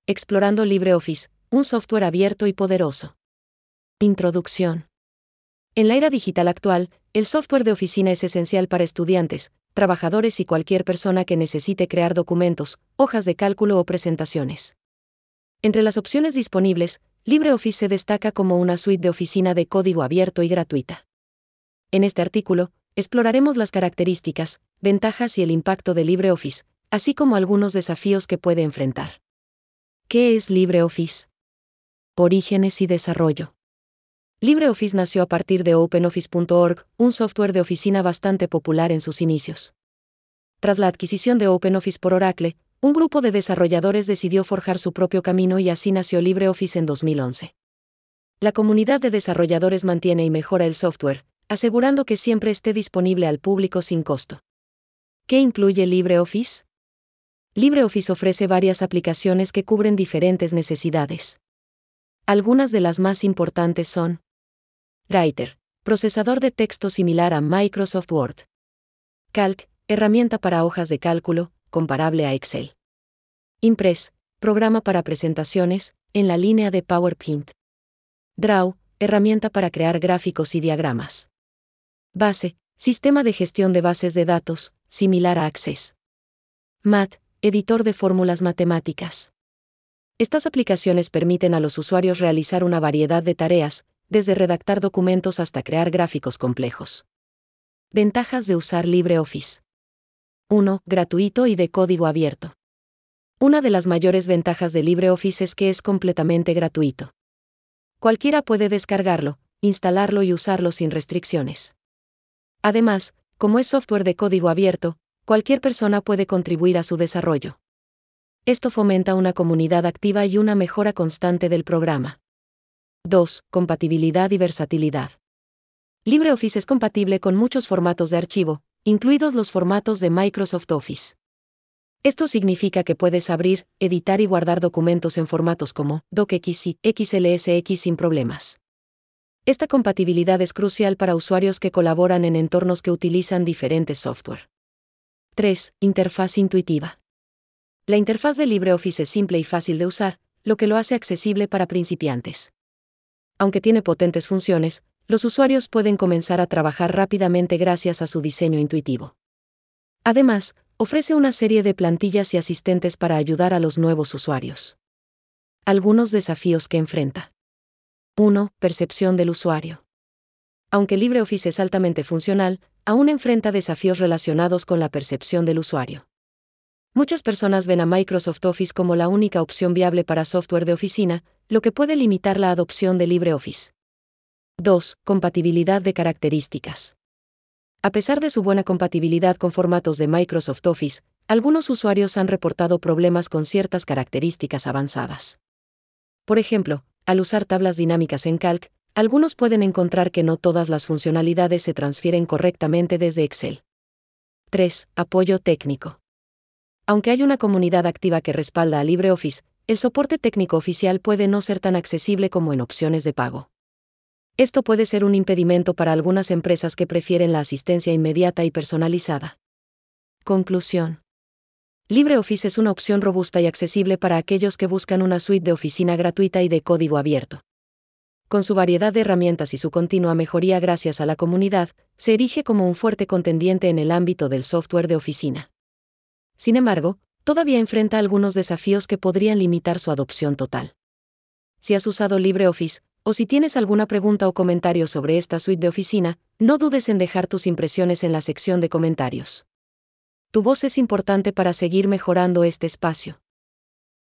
Explorando LibreOffice, un software abierto y poderoso. Introducción. En la era digital actual, el software de oficina es esencial para estudiantes, trabajadores y cualquier persona que necesite crear documentos, hojas de cálculo o presentaciones. Entre las opciones disponibles, LibreOffice se destaca como una suite de oficina de código abierto y gratuita. En este artículo, exploraremos las características, ventajas y el impacto de LibreOffice, así como algunos desafíos que puede enfrentar. ¿Qué es LibreOffice? Orígenes y desarrollo. LibreOffice nació a partir de OpenOffice.org, un software de oficina bastante popular en sus inicios. Tras la adquisición de OpenOffice por Oracle, un grupo de desarrolladores decidió forjar su propio camino y así nació LibreOffice en 2011. La comunidad de desarrolladores mantiene y mejora el software, asegurando que siempre esté disponible al público sin costo. ¿Qué incluye LibreOffice? LibreOffice ofrece varias aplicaciones que cubren diferentes necesidades. Algunas de las más importantes son: Writer, procesador de texto similar a Microsoft Word. Calc, herramienta para hojas de cálculo, comparable a Excel. Impress, programa para presentaciones, en la línea de PowerPoint. Draw, herramienta para crear gráficos y diagramas. Base, sistema de gestión de bases de datos, similar a Access. Math, editor de fórmulas matemáticas. Estas aplicaciones permiten a los usuarios realizar una variedad de tareas, desde redactar documentos hasta crear gráficos complejos. Ventajas de usar LibreOffice. 1. Gratuito y de código abierto. Una de las mayores ventajas de LibreOffice es que es completamente gratuito. Cualquiera puede descargarlo, instalarlo y usarlo sin restricciones. Además, como es software de código abierto, cualquier persona puede contribuir a su desarrollo. Esto fomenta una comunidad activa y una mejora constante del programa. 2. Compatibilidad y versatilidad. LibreOffice es compatible con muchos formatos de archivo, incluidos los formatos de Microsoft Office. Esto significa que puedes abrir, editar y guardar documentos en formatos como DocX y XLSX sin problemas. Esta compatibilidad es crucial para usuarios que colaboran en entornos que utilizan diferentes software. 3. Interfaz intuitiva. La interfaz de LibreOffice es simple y fácil de usar, lo que lo hace accesible para principiantes. Aunque tiene potentes funciones, los usuarios pueden comenzar a trabajar rápidamente gracias a su diseño intuitivo. Además, ofrece una serie de plantillas y asistentes para ayudar a los nuevos usuarios. Algunos desafíos que enfrenta. 1. Percepción del usuario. Aunque LibreOffice es altamente funcional, aún enfrenta desafíos relacionados con la percepción del usuario. Muchas personas ven a Microsoft Office como la única opción viable para software de oficina, lo que puede limitar la adopción de LibreOffice. 2. Compatibilidad de características. A pesar de su buena compatibilidad con formatos de Microsoft Office, algunos usuarios han reportado problemas con ciertas características avanzadas. Por ejemplo, al usar tablas dinámicas en Calc, algunos pueden encontrar que no todas las funcionalidades se transfieren correctamente desde Excel. 3. Apoyo técnico. Aunque hay una comunidad activa que respalda a LibreOffice, el soporte técnico oficial puede no ser tan accesible como en opciones de pago. Esto puede ser un impedimento para algunas empresas que prefieren la asistencia inmediata y personalizada. Conclusión. LibreOffice es una opción robusta y accesible para aquellos que buscan una suite de oficina gratuita y de código abierto. Con su variedad de herramientas y su continua mejoría gracias a la comunidad, se erige como un fuerte contendiente en el ámbito del software de oficina. Sin embargo, todavía enfrenta algunos desafíos que podrían limitar su adopción total. Si has usado LibreOffice, o si tienes alguna pregunta o comentario sobre esta suite de oficina, no dudes en dejar tus impresiones en la sección de comentarios. Tu voz es importante para seguir mejorando este espacio.